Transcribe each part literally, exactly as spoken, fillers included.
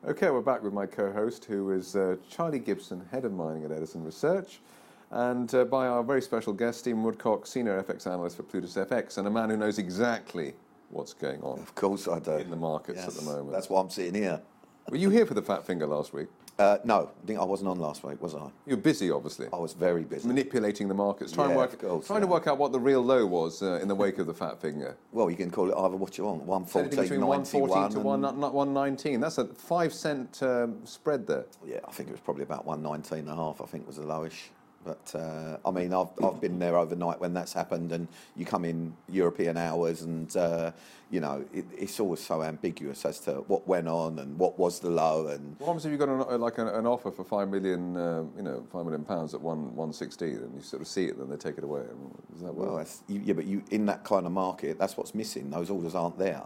Okay, we're back with my co-host, who is uh, Charlie Gibson, Head of Mining at Edison Research, and uh, by our very special guest, Stephen Woodcock, Senior F X Analyst for Plutus F X, and a man who knows exactly what's going on. Of course I do. In the markets yes, at the moment. That's why I'm sitting here. Were you here for the Fat Finger last week? Uh, no, I think I wasn't on last week, was I? You were busy, obviously. I was very busy. Manipulating the markets, trying, Yeah, to, work, of course, trying yeah. to work out what the real low was uh, in the wake of the Fat Finger. Well, you can call it either what you want, one Anything fourteen, between one forty to and... one nineteen. That's a five cent um, spread there. Yeah, I think it was probably about one nineteen and a half, I think was the lowish. But, uh, I mean, I've, I've been there overnight when that's happened, and you come in European hours and, uh, you know, it, it's always so ambiguous as to what went on and what was the low. And What happens if you got an, like an, an offer for five million, uh, you know, five million pounds at one one sixteen, and you sort of see it, then they take it away? Does that work? Well, that's, you, yeah, but you in that kind of market, that's what's missing. Those orders aren't there.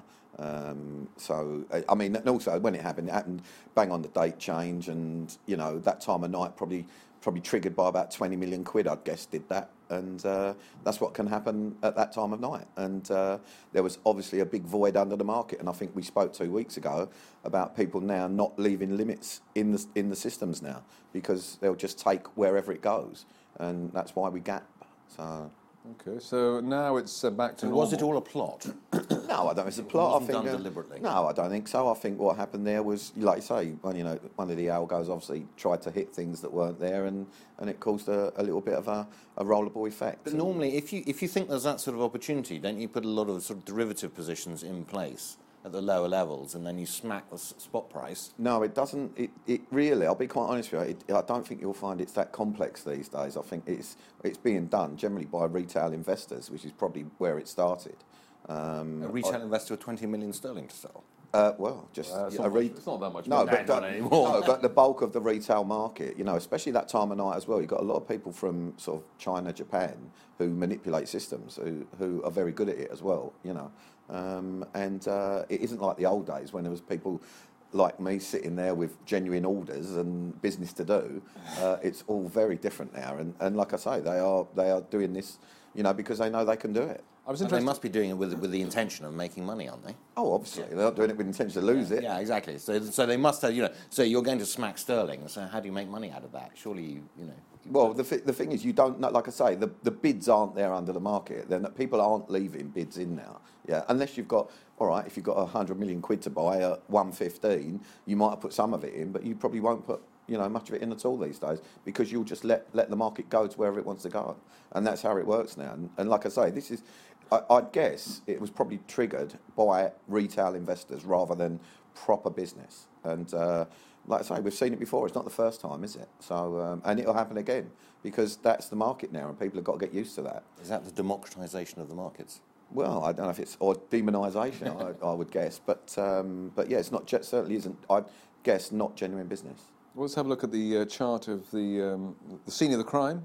Um, so, I mean, and also when it happened, it happened bang on the date change, and you know that time of night probably probably triggered by about twenty million quid, I'd guess, did that, and uh, that's what can happen at that time of night. And uh, there was obviously a big void under the market, and I think we spoke two weeks ago about people now not leaving limits in the in the systems now because they'll just take wherever it goes, and that's why we gap. So. Okay, so now it's uh, back to so normal. was it all a plot? No, I don't think it's a plot. It wasn't I think, done uh, deliberately. No, I don't think so. I think what happened there was, like you say, when, you know, one of the algos obviously tried to hit things that weren't there, and, and it caused a, a little bit of a, a rollerball effect. But normally, if you if you think there's that sort of opportunity, don't you put a lot of sort of derivative positions in place at the lower levels, and then you smack the s- spot price? No, it doesn't. It, it really, I'll be quite honest with you, it, I don't think you'll find it's that complex these days. I think it's it's being done generally by retail investors, which is probably where it started. Um, A retail I, investor with twenty million sterling to sell. Uh, well, just Uh, it's, a not re- much, it's not that much. No, more. but, not but, anymore. no, but the bulk of the retail market, you know, especially that time of night as well, you've got a lot of people from sort of China, Japan, who manipulate systems, who, who are very good at it as well, you know. Um, and uh, it isn't like the old days when there was people like me sitting there with genuine orders and business to do. Uh, it's all very different now. And, and like I say, they are they are doing this, you know, because they know they can do it. I was And they interested. must be doing it with with the intention of making money, aren't they? Oh, obviously. They're not doing it with intention to lose it. Yeah, exactly. So so they must have, you know. So you're going to smack sterling. So how do you make money out of that? Surely you you know. you- Well, the th- the thing is, you don't know. Like I say, the, the bids aren't there under the market. Then people aren't leaving bids in now. Yeah, unless you've got all right. If you've got a hundred million quid to buy at one fifteen, you might have put some of it in, but you probably won't put you know much of it in at all these days because you'll just let let the market go to wherever it wants to go, and that's how it works now. And, and like I say, this is. I, I'd guess it was probably triggered by retail investors rather than proper business. And uh, like I say, we've seen it before. It's not the first time, is it? So, um, and it'll happen again because that's the market now, and people have got to get used to that. Is that the democratisation of the markets? Well, I don't know if it's or demonisation. I, I would guess, but um, but yeah, it's not. It certainly isn't. I'd guess not genuine business. Well, let's have a look at the uh, chart of the um, the scene of the crime.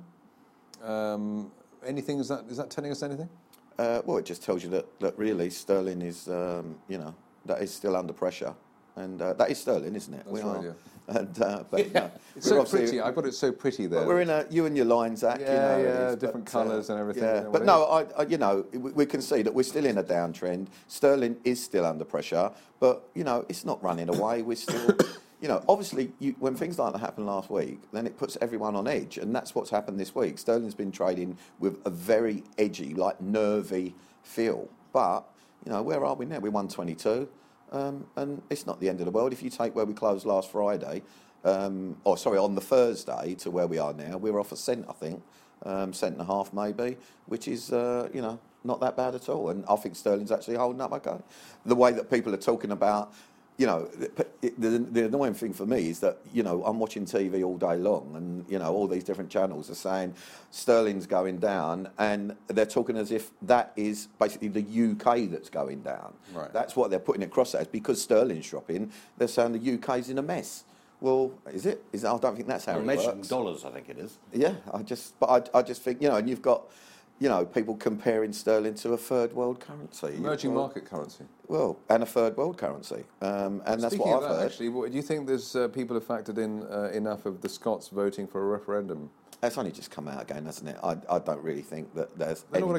Um, anything is that is that telling us anything? Uh, well, it just tells you that, that really sterling is, um, you know, that is still under pressure. And uh, that is sterling, isn't it? That's we right, are. yeah. And, uh, but, no, It's we're so obviously- pretty. I've got it so pretty there. But we're in a, you and your lines, Zach. Yeah, you know, yeah, it is, different but, colours and everything, Yeah, you know, but what no, I, I, you know, we, we can see that we're still in a downtrend. Sterling is still under pressure, but, you know, it's not running away. We're still... You know, obviously, you, when things like that happened last week, then it puts everyone on edge, and that's what's happened this week. Sterling's been trading with a very edgy, like nervy feel. But, you know, where are we now? We're one twenty-two, um, and it's not the end of the world. If you take where we closed last Friday, um, or sorry, on the Thursday to where we are now, we're off a cent, I think, um, cent and a half maybe, which is, uh, you know, not that bad at all. And I think sterling's actually holding up okay. The way that people are talking about... You know, the, the, the annoying thing for me is that, you know, I'm watching T V all day long and, you know, all these different channels are saying sterling's going down and they're talking as if that is basically the U K that's going down. Right. That's what they're putting across as because sterling's dropping, they're saying the U K's in a mess. Well, is it? Is I don't think that's how Well, it mentioning works. dollars, I think it is. Yeah, I just, but I, I just think, you know, and you've got... You know, people comparing sterling to a third world currency. Emerging well, market currency. Well, and a third world currency. Um, and that's Speaking what of I've that, heard. actually, what, do you think there's uh, people have factored in uh, enough of the Scots voting for a referendum? That's only just come out again, hasn't it? I, I don't really think that there's... They're any, not going to go.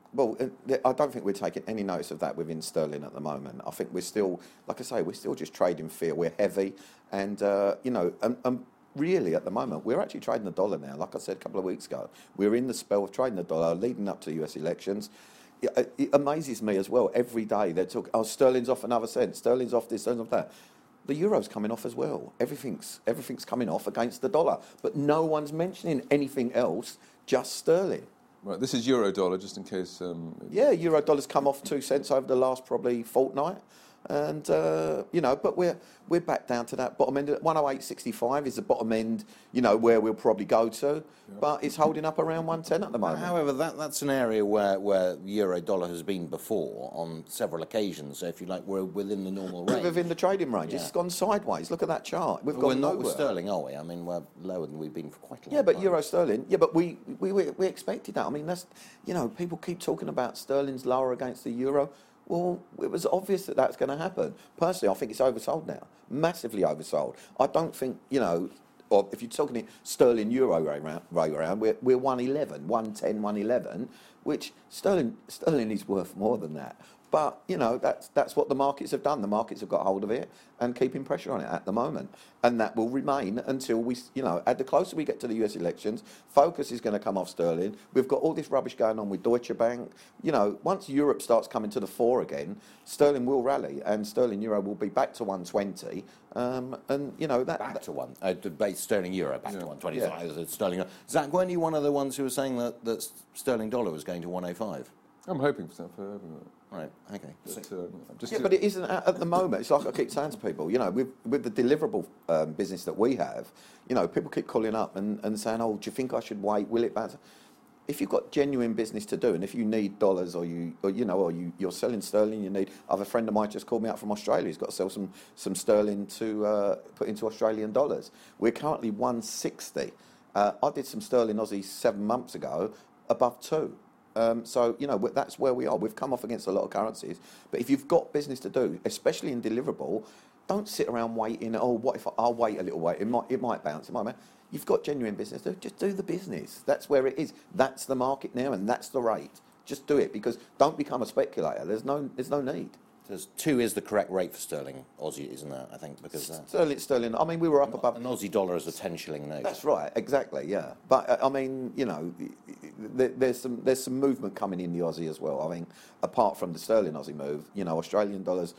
Well, uh, I don't think we're taking any notice of that within sterling at the moment. I think we're still, like I say, we're still just trading fear. We're heavy, and uh, you know, and, and really at the moment we're actually trading the dollar now. Like I said a couple of weeks ago, we're in the spell of trading the dollar leading up to the U S elections. It, it amazes me as well. Every day they're talking, oh, sterling's off another cent, sterling's off this, sterling's off that. The euro's coming off as well. Everything's everything's coming off against the dollar, but no one's mentioning anything else, just sterling. Right, this is euro dollar, just in case. Um, Yeah, euro dollar's come off two cents over the last probably fortnight, and uh, you know, but we're we're back down to that bottom end. one oh eight sixty-five is the bottom end, you know, where we'll probably go to, yeah. But it's holding up around one ten at the moment. However, that, that's an area where, where euro dollar has been before on several occasions. So if you like, we're within the normal range. Within the trading range, yeah. It's gone sideways. Look at that chart. We've We're gone not nowhere. with sterling, are we? I mean, we're lower than we've been for quite a long Yeah, but time. euro sterling. Yeah, but we, we we we expected that. I mean, that's, you know, people keep talking about sterling's lower against the euro. Well, it was obvious that that's going to happen. Personally, I think it's oversold now, massively oversold. I don't think, you know, or if you're talking sterling euro right around, right around we're, we're one eleven, one ten, one eleven, which sterling sterling is worth more than that. But, you know, that's that's what the markets have done. The markets have got hold of it and keeping pressure on it at the moment. And that will remain until we, you know, at the closer we get to the U S elections, focus is going to come off sterling. We've got all this rubbish going on with Deutsche Bank. You know, once Europe starts coming to the fore again, sterling will rally and sterling euro will be back to one twenty. Um, and, you know, that... Back that, to one. Uh, debate sterling euro back Yeah. to one twenty-five. Yeah. Sterling. Zach, weren't you one of the ones who were saying that, that sterling dollar was going to one oh five? I'm hoping for that. For everyone. Right, okay. But, uh, just Yeah, to- but it isn't at, at the moment. It's like I keep saying to people, you know, with, with the deliverable um, business that we have, you know, people keep calling up and, and saying, oh, do you think I should wait? Will it bounce? If you've got genuine business to do, and if you need dollars or, you, or you know, or you, you're selling sterling, you need... I have a friend of mine just called me out from Australia. He's got to sell some, some sterling to uh, put into Australian dollars. We're currently one sixty. Uh, I did some sterling Aussie seven months ago, above two. Um, so, you know, that's where we are. We've come off against a lot of currencies. But if you've got business to do, especially in deliverable, don't sit around waiting, oh, what if I, I'll wait a little wait, it might, it might bounce, it might bounce. You've got genuine business to do, just do the business. That's where it is. That's the market now and that's the rate. Just do it, because don't become a speculator. There's no, there's no need. There's two is the correct rate for sterling Aussie, isn't there? I think because uh, Sterling, sterling, I mean, we were up above... an Aussie dollar is a ten shilling note. That's right, exactly, yeah. But, uh, I mean, you know, there, there's some there's some movement coming in the Aussie as well. I mean, apart from the sterling Aussie move, you know, Australian dollars,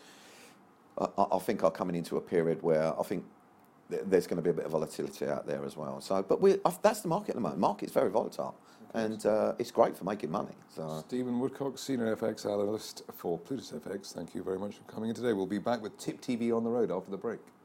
I, I think, are coming into a period where I think th- there's going to be a bit of volatility out there as well. So, but we that's the market at the moment. Market's very volatile. And uh, it's great for making money. So. Stephen Woodcock, Senior F X Analyst for Plutus F X, thank you very much for coming in today. We'll be back with Tip T V on the road after the break.